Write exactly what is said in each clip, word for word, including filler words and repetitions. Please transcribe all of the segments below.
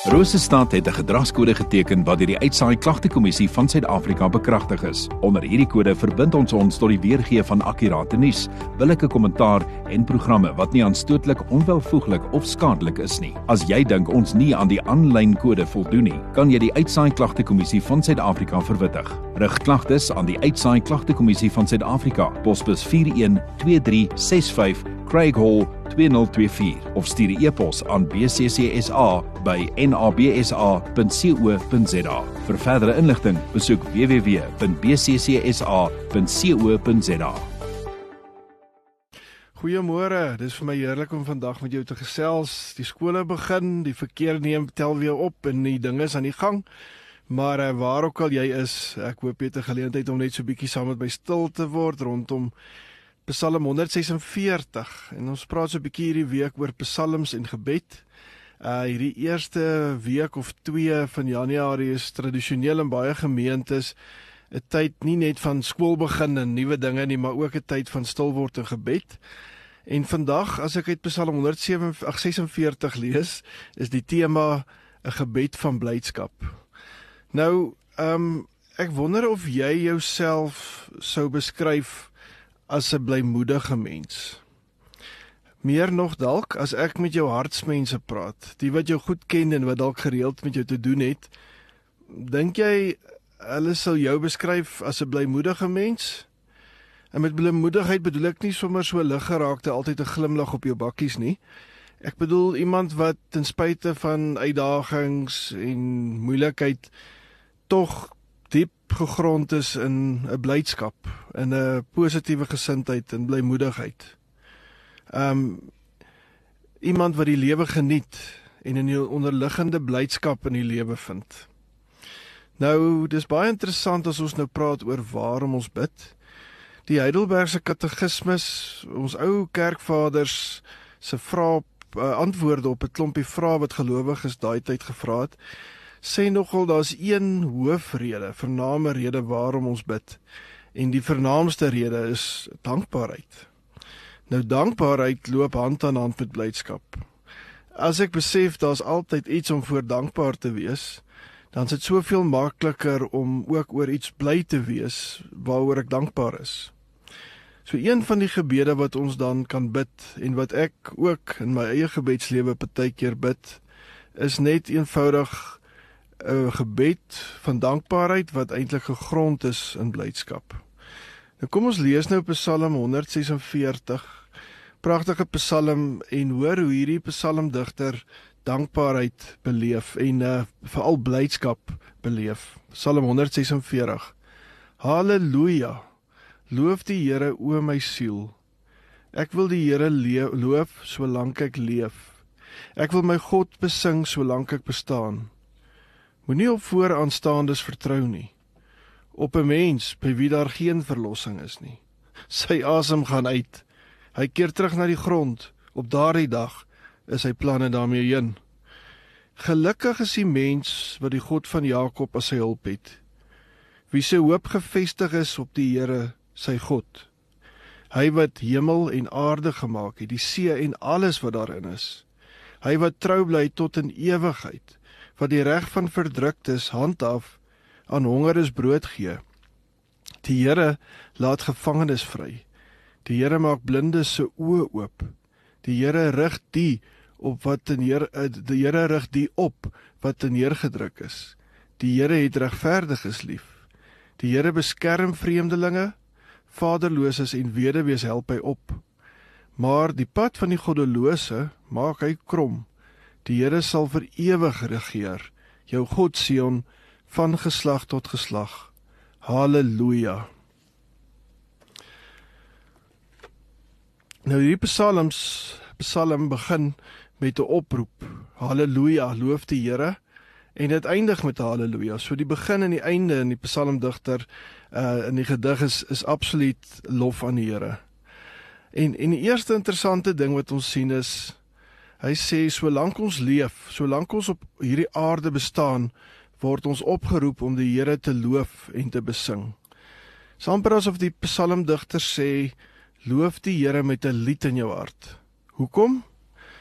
Rosestad het 'n gedragskode geteken wat deur die Uitsaai Klagtekommissie van Suid-Afrika bekragtig is. Onder hierdie kode verbind ons ons tot die weergee van akkurate nuus, billike kommentaar en programme wat nie aanstootlik, onwelvoeglik of skadelik is nie. As jy dink ons nie aan die aanlyn kode voldoen nie, kan jy die Uitsaai Klagtekommissie van Suid-Afrika verwittig. Rig klagtes aan die Uitsaai Klagtekommissie van Suid-Afrika, posbus vier een twee drie ses vyf, Craig Hall twee nul twee vier of stuur 'n e-pos aan b c c s a by n a b s a punt co punt z a. Vir verdere inligting, besoek w w w punt b c c s a punt co punt z a. Goeiemôre, dis vir my heerlik om vandag met jou te gesels. Die skole begin, die verkeer neem tel weer op en die dinge is aan die gang. Maar uh, waar ook al jy is, ek hoop jy het 'n geleentheid om net so 'n bietjie saam met my stil te word rondom Psalm honderd ses en veertig. En ons praat so 'n bietjie hierdie week oor psalms en gebed. Uh hierdie eerste week of twee van Januarie is tradisioneel in baie gemeentes 'n tyd nie net van skoolbegin en nuwe dinge nie, maar ook 'n tyd van stil word en gebed. En vandag, as ek uit Psalm honderd ses en veertig lees, is die tema 'n gebed van blydskap. Nou, um, ek wonder of jy jouself sou beskryf as 'n blymoedige mens. Meer nog dalk, as ek met jou hartsmense praat, die wat jou goed ken en wat dalk gereeld met jou te doen het, dink jy, hulle sal jou beskryf as 'n blymoedige mens? En met blymoedigheid bedoel ek nie sommer so liggeraakte, altyd 'n glimlag op jou bakkies nie. Ek bedoel iemand wat ten spyte van uitdagings en moeilikheid tog diep gegrond is in 'n blydskap, in 'n positiewe gesindheid en blymoedigheid. Um, iemand wat die lewe geniet en in die onderliggende blydskap in die lewe vind. Nou, dis baie interessant as ons nou praat oor waarom ons bid. Die Heidelbergse Katekismus, ons ou kerkvaders se vrae, uh, antwoorde op 'n klompie vrae wat gelowiges daai tyd gevra het, sê nogal daar's een hoofrede, vername rede waarom ons bid. En die vernaamste rede is dankbaarheid. Nou dankbaarheid loop hand aan hand met blydskap. As ek besef daar's altyd iets om voor dankbaar te wees, dan is dit soveel makliker om ook oor iets bly te wees waaroor ek dankbaar is. So een van die gebede wat ons dan kan bid en wat ek ook in my eie gebedslewe partykeer bid, is net eenvoudig 'n gebed van dankbaarheid wat eintlik gegrond is in blydskap. Nou kom ons lees nou Psalm honderd ses en veertig, pragtige psalm, en hoor hoe hierdie psalmdigter dankbaarheid beleef en uh, veral blydskap beleef. Psalm honderd ses en veertig. Halleluja, loof die Here o my siel. Ek wil die Here loof solank ek leef. Ek wil my God besing solank ek bestaan. Moenie op vooraanstaandes vertrou nie, op 'n mens by wie daar geen verlossing is nie. Sy asem gaan uit, hy keer terug na die grond, op daardie dag is sy planne daarmee heen. Gelukkig is die mens wat die God van Jakob as sy hulp het, wie sy hoop gefestig is op die Here, sy God. Hy wat hemel en aarde gemaak het, die see en alles wat daarin is. Hy wat trou bly tot in ewigheid, wat die reg van verdruktes handhaaf, aan hongeres brood gee. Die Here laat gevangenes vry. Die Here maak blindes se oë oop. Die Here rig die op wat neer die Here rig die op wat neergedruk is. Die Here het regverdiges lief. Die Here beskerm vreemdelinge, vaderloses en weduwees help hy op. Maar die pad van die goddelose maak hy krom. Die Here sal vir ewig regeer, jou God Sion, van geslag tot geslag. Halleluja. Nou die psalms, psalm begin met 'n oproep. Halleluja, loof die Here, en dit eindig met 'n halleluja. So die begin en die einde in die psalmdigter, uh, in die gedig is, is absoluut lof aan die Here. En, en die eerste interessante ding wat ons sien is, hy sê, solank ons leef, solank ons op hierdie aarde bestaan, word ons opgeroep om die Here te loof en te besing. Dis amper asof die psalmdigter sê, loof die Here met 'n lied in jou hart. Hoekom?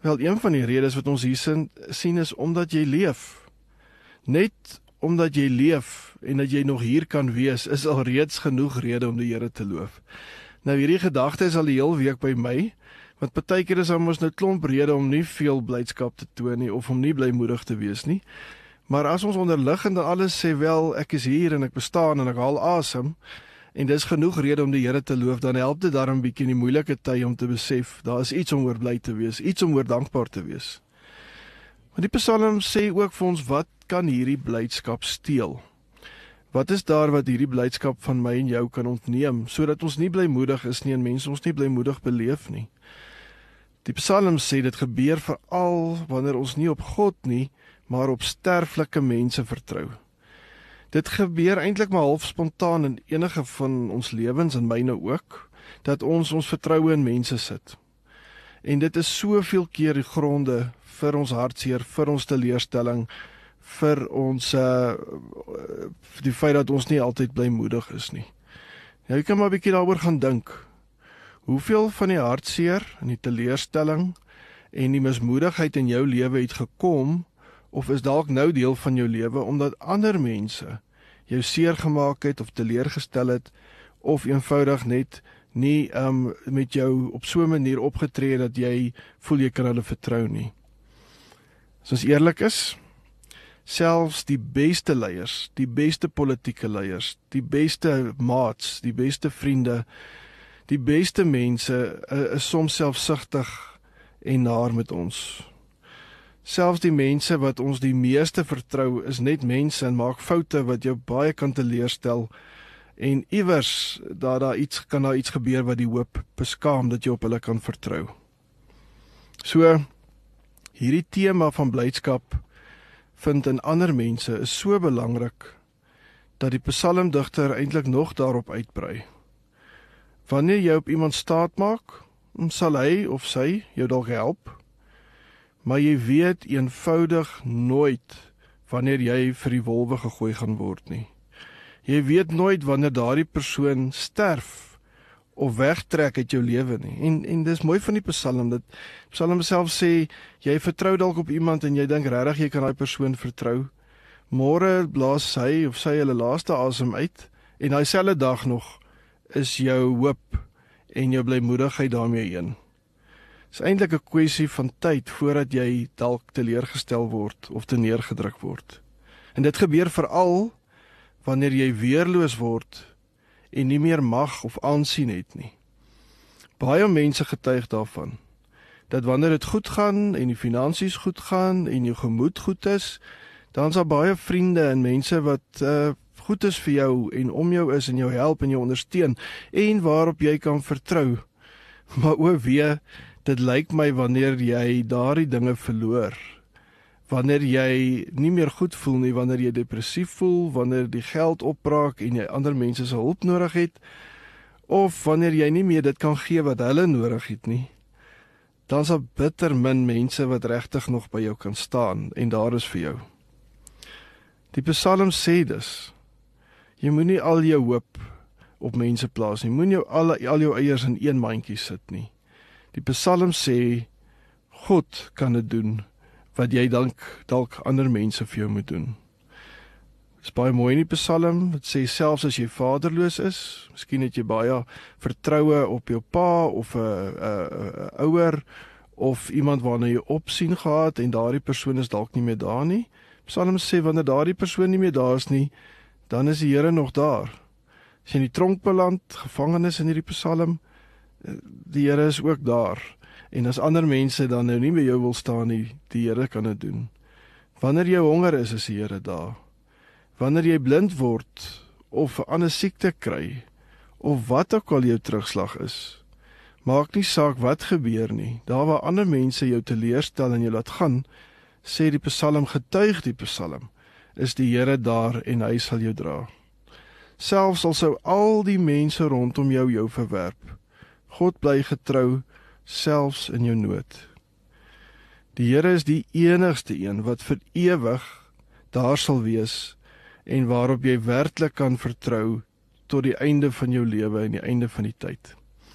Wel, een van die redes wat ons hier sien is omdat jy leef. Net omdat jy leef en dat jy nog hier kan wees, is al reeds genoeg rede om die Here te loof. Nou hierdie gedagte is al die heel week by my, want partykeer is ons nou klomp rede om nie veel blydskap te toon nie, of om nie blymoedig te wees nie. Maar as ons onderliggend alles sê, wel, ek is hier en ek bestaan en ek haal asem, en dis genoeg rede om die Here te loof, dan help dit daarom bietjie in die moeilike tye om te besef, daar is iets om oor bly te wees, iets om oor dankbaar te wees. Maar die Psalm sê ook vir ons, wat kan hierdie blydskap steel? Wat is daar wat hierdie blydskap van my en jou kan ontneem, sodat ons nie blymoedig is nie en mense ons nie blymoedig beleef nie? Die Psalm sê dit gebeur veral wanneer ons nie op God nie, maar op sterflike mense vertrou. Dit gebeur eintlik maar half spontaan in enige van ons lewens en myne ook, dat ons ons vertroue in mense sit. En dit is soveel keer die gronde vir ons hartseer, vir ons teleurstelling, vir ons uh, die feit dat ons nie altyd blymoedig is nie. Nou, jy kan maar 'n bietjie daaroor gaan dink. Hoeveel van die hartseer en die teleurstelling en die mismoedigheid in jou lewe het gekom, of is dalk nou deel van jou lewe, omdat ander mense jou seer gemaak het of teleurgestel het, of eenvoudig net nie um, met jou op so 'n manier opgetree dat jy voel jy kan hulle vertrou nie. As ons eerlik is, selfs die beste leiers, die beste politieke leiers, die beste maats, die beste vriende, die beste mense uh, is soms selfsugtig en naar met ons. Selfs die mense wat ons die meeste vertrou, is net mense en maak foute wat jou baie kan teleurstel, en iewers daar, daar iets, kan daar iets gebeur wat die hoop beskaam dat jy op hulle kan vertrou. So, hierdie tema van blydskap vind in ander mense is so belangrik, dat die psalmdigter eintlik nog daarop uitbrei. Wanneer jy op iemand staat maak, sal hy of sy jou dalk help, maar jy weet eenvoudig nooit wanneer jy vir die wolwe gegooi gaan word nie. Jy weet nooit wanneer daardie persoon sterf of wegtrek uit jou lewe nie. En, en dis mooi van die Psalm, dat Psalm self sê, jy vertrou dalk op iemand en jy dink regtig jy kan daai persoon vertrou. Môre blaas hy of sy hulle laaste asem uit, en daai selfde dag nog is jou hoop en jou blymoedigheid daarmee een. Dit is eintlik 'n kwessie van tyd voordat jy dalk teleurgestel word of te neergedruk word. En dit gebeur veral wanneer jy weerloos word en nie meer mag of aansien het nie. Baie mense getuig daarvan, dat wanneer dit goed gaan en die finansies goed gaan en jou gemoed goed is, dan is daar baie vriende en mense wat uh, goed is vir jou en om jou is en jou help en jou ondersteun en waarop jy kan vertrou. Maar o wee, dit lyk my wanneer jy daardie dinge verloor, wanneer jy nie meer goed voel nie, wanneer jy depressief voel, wanneer die geld opbraak en jy ander mense se hulp nodig het, of wanneer jy nie meer dit kan gee wat hulle nodig het nie, dan is daar bitter min mense wat regtig nog by jou kan staan en daar is vir jou. Die Psalm sê dus, jy moenie al jou hoop op mense plaas nie, moenie al, al jou eiers in een mandjie sit nie. Die Psalm sê, God kan dit doen, wat jy dalk, dalk ander mense vir jou moet doen. Dit is baie mooi in die Psalm, het sê selfs as jy vaderloos is, miskien het jy baie vertroue op jou pa, of 'n ouer, of iemand waarna jy opsien gehad, en daardie persoon is dalk nie meer daar nie. Psalm sê, wanneer daardie persoon nie meer daar is nie, dan is die Here nog daar. As jy in die tronk beland, gevangenis in hierdie Psalm, die Here is ook daar. En as ander mense dan nou nie by jou wil staan nie, die Here kan dit doen. Wanneer jy honger is, is die Here daar. Wanneer jy blind word, of 'n ander siekte kry, of wat ook al jou terugslag is, maak nie saak wat gebeur nie, daar waar ander mense jou teleurstel en jou laat gaan, sê die Psalm, getuig die Psalm, is die Here daar en hy sal jou dra. Selfs al sou al die mense rondom jou jou verwerp, God bly getrou, selfs in jou nood. Die Here is die enigste een wat vir ewig daar sal wees en waarop jy werklik kan vertrou tot die einde van jou lewe en die einde van die tyd.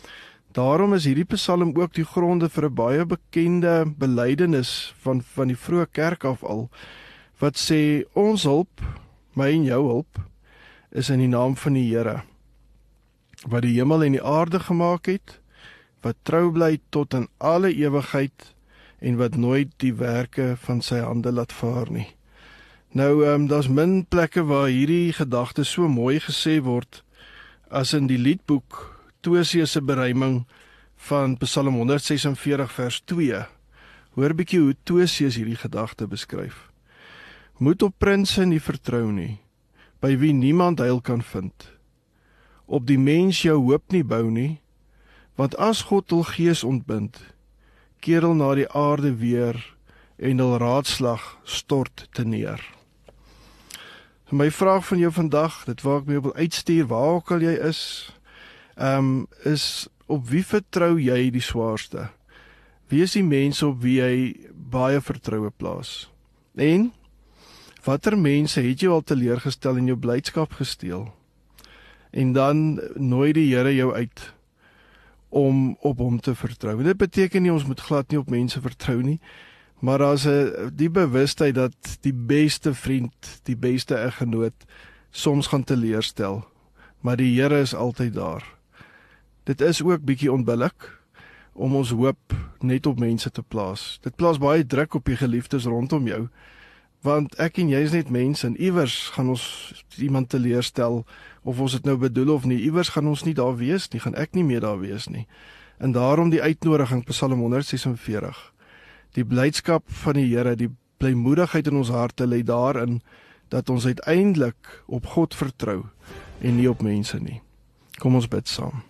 Daarom is hierdie Psalm ook die gronde vir 'n baie bekende belydenis van van die vroeë kerk af al, wat sê ons hulp, my en jou hulp, is in die naam van die Here, wat die hemel en die aarde gemaak het, wat trou bly tot in alle ewigheid en wat nooit die werke van sy hande laat vaar nie. Nou, um, daar's min plekke waar hierdie gedagte so mooi gesê word as in die liedboek Tosie se beruiming van Psalm honderd ses en veertig vers twee. Hoor bietjie hoe Tosie hierdie gedagte beskryf. Moet op prinse nie vertrou nie, by wie niemand heil kan vind. Op die mens jou hoop nie bou nie, want as God hul gees ontbind, keer hul na die aarde weer en hul raadslag stort te neer. My vraag van jou vandag, dit waar ek my wil uitstuur, waar ook al jy is, um, is op wie vertrou jy die swaarste? Wie is die mense op wie jy baie vertroue plaas? En watter mense het jou al teleurgestel en jou blydskap gesteel? En dan nooi die Here jou uit om op hom te vertrou. Dit beteken nie ons moet glad nie op mense vertrou nie, maar daar's 'n die bewustheid dat die beste vriend, die beste eggenoot soms gaan teleurstel, maar die Here is altyd daar. Dit is ook bietjie onbillik om ons hoop net op mense te plaas. Dit plaas baie druk op die geliefdes rondom jou, want ek en jy is net mense en iewers gaan ons iemand teleurstel, of ons het nou bedoel of nie, iewers gaan ons nie daar wees nie, gaan ek nie meer daar wees nie. En daarom die uitnodiging, Psalm honderd ses en veertig. Die blydskap van die Here, die blymoedigheid in ons harte lê daarin, dat ons uiteindelik op God vertrou, en nie op mense nie. Kom ons bid saam.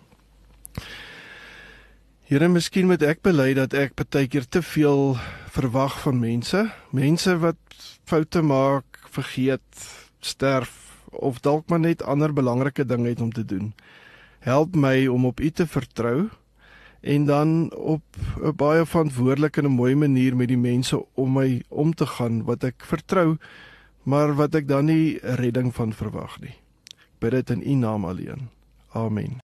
Here, miskien moet ek bely dat ek baie keer te veel verwag van mense, mense wat foute maak, vergeet, sterf, of dalk maar net ander belangrike dinge het om te doen. Help my om op U te vertrou, en dan op 'n baie verantwoordelike en 'n mooi manier met die mense om my om te gaan, wat ek vertrou, maar wat ek dan nie redding van verwag nie. Ek bid dit in U naam alleen. Amen.